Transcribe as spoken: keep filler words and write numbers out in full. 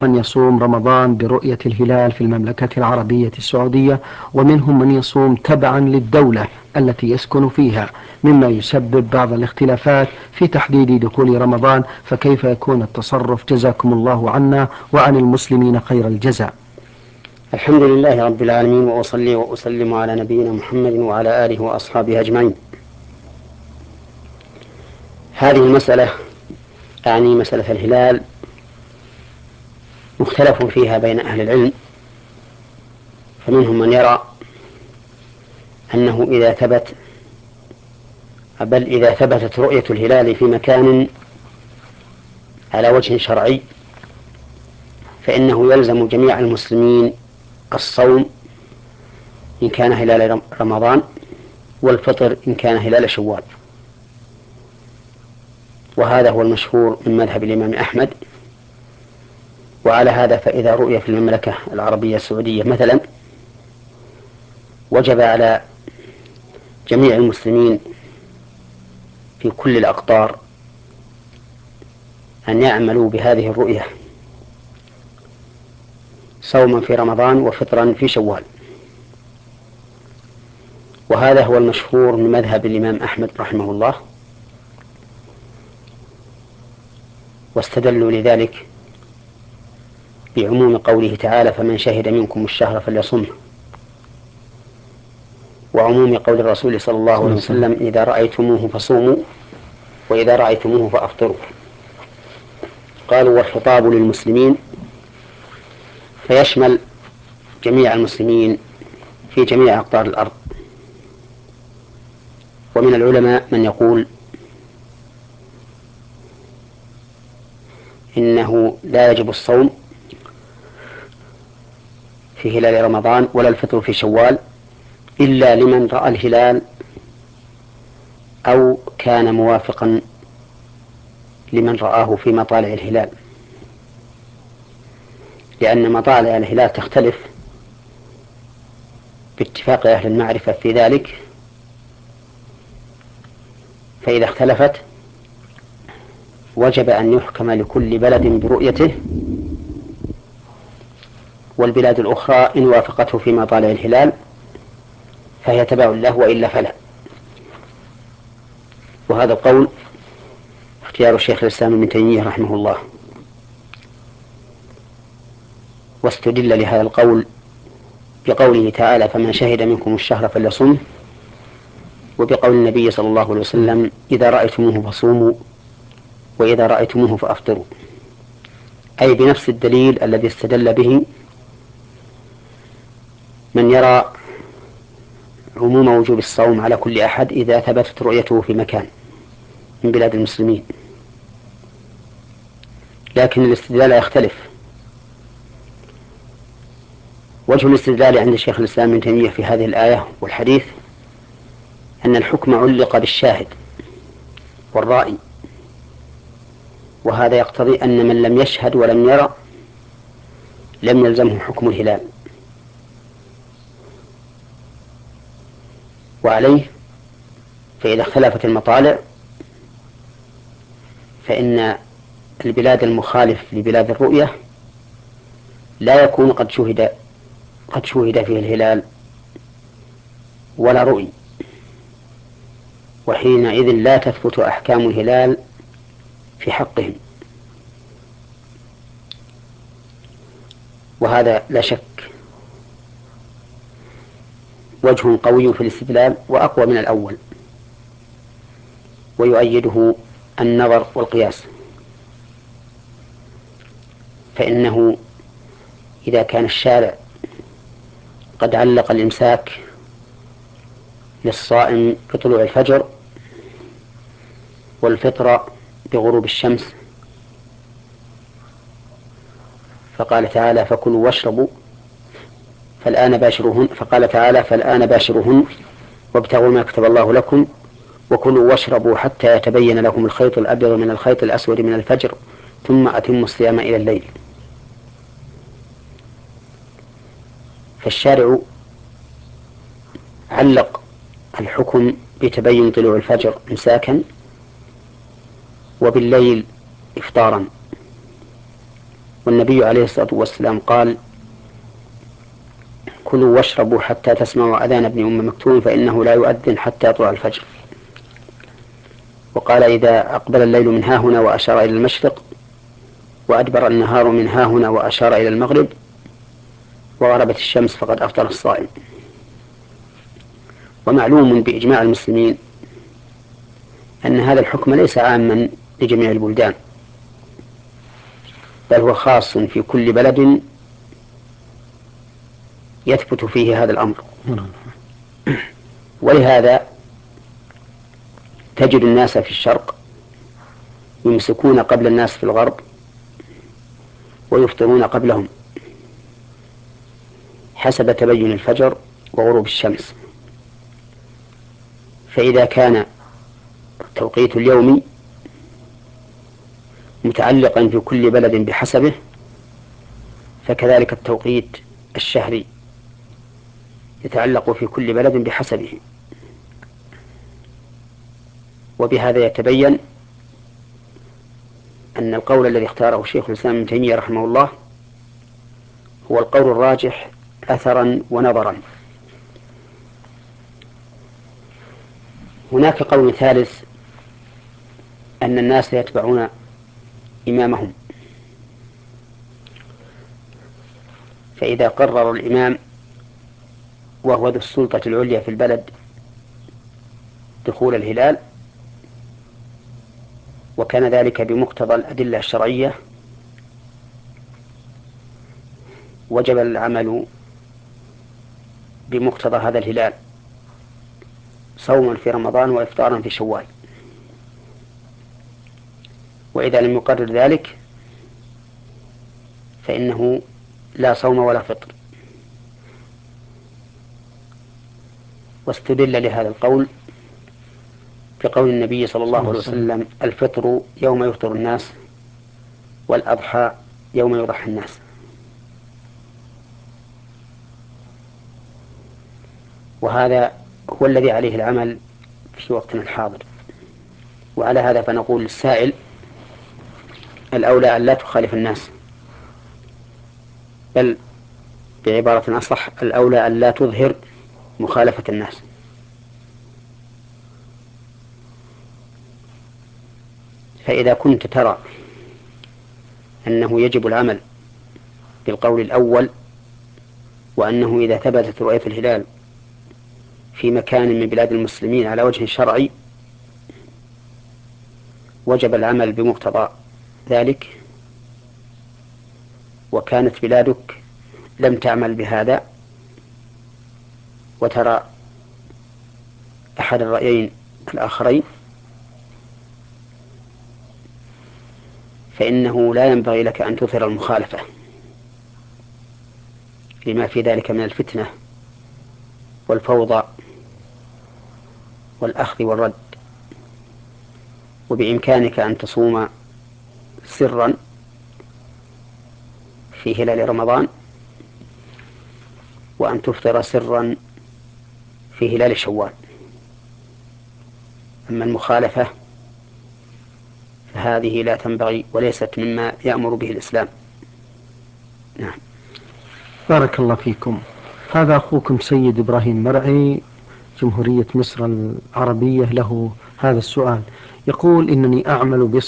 من يصوم رمضان برؤية الهلال في المملكة العربية السعودية، ومنهم من يصوم تبعا للدولة التي يسكن فيها، مما يسبب بعض الاختلافات في تحديد دخول رمضان. فكيف يكون التصرف؟ جزاكم الله عنا وعن المسلمين خير الجزاء. الحمد لله رب العالمين، وأصلي وأسلم على نبينا محمد وعلى آله وأصحابه أجمعين. هذه المسألة يعني مسألة الهلال مختلف فيها بين أهل العلم، فمنهم من يرى أنه إذا ثبت بل إذا ثبتت رؤية الهلال في مكان على وجه شرعي فإنه يلزم جميع المسلمين الصوم إن كان هلال رمضان، والفطر إن كان هلال شوال. وهذا هو المشهور من مذهب الإمام أحمد. وعلى هذا فإذا رؤي في المملكة العربية السعودية مثلا، وجب على جميع المسلمين في كل الأقطار أن يعملوا بهذه الرؤية صوما في رمضان وفطرا في شوال. وهذا هو المشهور من مذهب الإمام أحمد رحمه الله، واستدلوا لذلك بعموم قوله تعالى: فمن شهد منكم الشهر فليصمه، وعموم قول الرسول صلى الله عليه وسلم: إذا رأيتموه فصوموا وإذا رأيتموه فأفطروا. قالوا: والخطاب للمسلمين، فيشمل جميع المسلمين في جميع أقطار الأرض. ومن العلماء من يقول إنه لا يجب الصوم في هلال رمضان ولا الفطر في شوال إلا لمن رأى الهلال أو كان موافقا لمن رآه في مطالع الهلال، لأن مطالع الهلال تختلف باتفاق أهل المعرفة في ذلك، فإذا اختلفت وجب أن يحكم لكل بلد برؤيته، والبلاد الأخرى إن وافقته في مطالع الهلال فهي تبع له وإلا فلا. وهذا القول اختيار الشيخ الإسلام ابن تيمية رحمه الله. واستدل لهذا القول بقوله تعالى: فمن شهد منكم الشهر فليصمه، وبقول النبي صلى الله عليه وسلم: إذا رأيتموه فصوموا وإذا رأيتموه فأفطروا، أي بنفس الدليل الذي استدل به من يرى عموم وجوب الصوم على كل أحد إذا ثبتت رؤيته في مكان من بلاد المسلمين. لكن الاستدلال يختلف. وجه الاستدلال عند الشيخ الإسلام ابن تيمية في هذه الآية والحديث أن الحكم علق بالشاهد والرائي، وهذا يقتضي أن من لم يشهد ولم يرى لم يلزمه حكم الهلال. وعليه فإذا اختلفت المطالع فإن البلاد المخالف لبلاد الرؤية لا يكون قد شهد قد شهد فيه الهلال ولا رؤي، وحينئذ لا تثبت أحكام الهلال في حقهم. وهذا لا شك وجه قوي في الاستدلال وأقوى من الأول، ويؤيده النظر والقياس. فإنه إذا كان الشارع قد علق الإمساك للصائم بطلوع الفجر والفطر بغروب الشمس، فقال تعالى: فكلوا واشربوا فالآن باشروهن، فقال تعالى: فالآن باشروهن وابتغوا ما كتب الله لكم وكلوا واشربوا حتى يتبين لكم الخيط الأبيض من الخيط الأسود من الفجر ثم أتموا الصيام إلى الليل. فالشارع علق الحكم بتبين طلوع الفجر إمساكا وبالليل إفطارا، والنبي عليه الصلاة والسلام قال: كلوا واشربوا حتى تسمعوا أذان ابن أم مكتوم فإنه لا يؤذن حتى يطلع الفجر. وقال: إذا أقبل الليل من ها هنا وأشار إلى المشرق، وأدبر النهار من ها هنا وأشار إلى المغرب، وغربت الشمس، فقد أفطر الصائم. ومعلوم بإجماع المسلمين أن هذا الحكم ليس عاما لجميع البلدان، بل هو خاص في كل بلد يثبت فيه هذا الأمر. ولهذا تجد الناس في الشرق يمسكون قبل الناس في الغرب، ويفطرون قبلهم حسب تبين الفجر وغروب الشمس. فإذا كان التوقيت اليومي متعلقا في كل بلد بحسبه، فكذلك التوقيت الشهري يتعلق في كل بلد بحسبه. وبهذا يتبين أن القول الذي اختاره شيخ الإسلام ابن تيمية رحمه الله هو القول الراجح أثرا ونظرا. هناك قول ثالث، أن الناس يتبعون إمامهم، فإذا قرر الإمام وهو ذو السلطة العليا في البلد دخول الهلال، وكان ذلك بمقتضى الأدلة الشرعية، وجب العمل بمقتضى هذا الهلال صوما في رمضان وإفطارا في شوال. وإذا لم يقرر ذلك فإنه لا صوم ولا فطر. واستدل لهذا القول بقول النبي صلى الله عليه وسلم: الفطر يوم يفطر الناس، والأضحى يوم يضحي الناس. وهذا هو الذي عليه العمل في وقتنا الحاضر. وعلى هذا فنقول للسائل: الأولى أن لا تخالف الناس، بل بعبارة أصح الأولى أن لا تظهر مخالفة الناس. فإذا كنت ترى أنه يجب العمل بالقول الأول، وأنه إذا ثبتت رؤية الهلال في مكان من بلاد المسلمين على وجه شرعي وجب العمل بمقتضى ذلك، وكانت بلادك لم تعمل بهذا وترى أحد الرأيين الآخرين، فإنه لا ينبغي لك أن تظهر المخالفة لما في ذلك من الفتنة والفوضى والأخذ والرد. وبإمكانك أن تصوم سرا في هلال رمضان، وأن تفطر سرا في هلال شوال. أما المخالفة فهذه لا تنبغي وليست مما يأمر به الإسلام. نعم. بارك الله فيكم. هذا أخوكم سيد إبراهيم مرعي، جمهورية مصر العربية، له هذا السؤال. يقول: إنني أعمل